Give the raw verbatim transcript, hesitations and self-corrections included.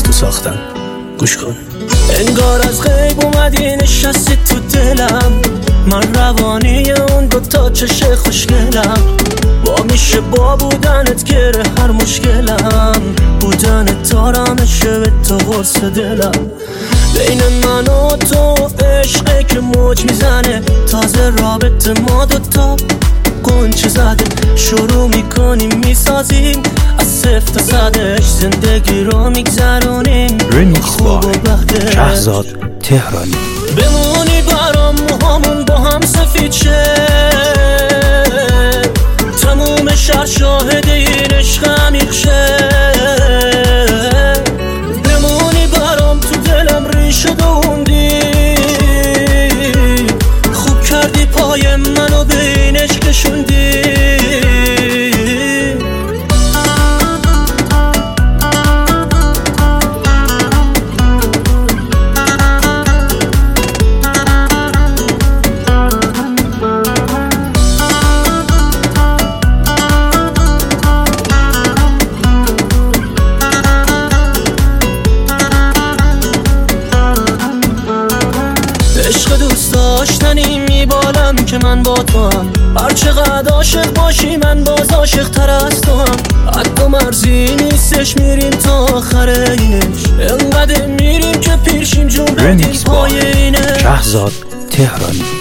تو ساختن. گوش کن. انگار از غیب اومدی نشستی تو دلم، من روانی اون دوتا چش خوشگلم، با میشه با بودنت گره هر مشکلم، بودنت آرامشه به تو قرص دلم. بین من و تو عشقه که موج میزنه، تازه رابطه ما دوتا قنچه زده، شروع میکنیم میسازیم از صفر تا صدش، زندگی رو میگذرونیم خوب و بده. شهرزاد تهرانی. بمونی برام موهامون با هم سفید شه، تموم شهر شاهد این عشق عمیق شه، بمونی برام تو دلم ریشه دووندی، خوب کردی پای منو به این عشق کشوندی. عشق دوست داشتنی میبالم که من با تو هم، هر چقدر عاشق باشی من باز عاشق تر از تو هم، حد و مرزی نیستش میریم تا آخر اینش، انقدر میریم که پیرشیم جون بدیم پای اینش. شهرزاد تهرانی.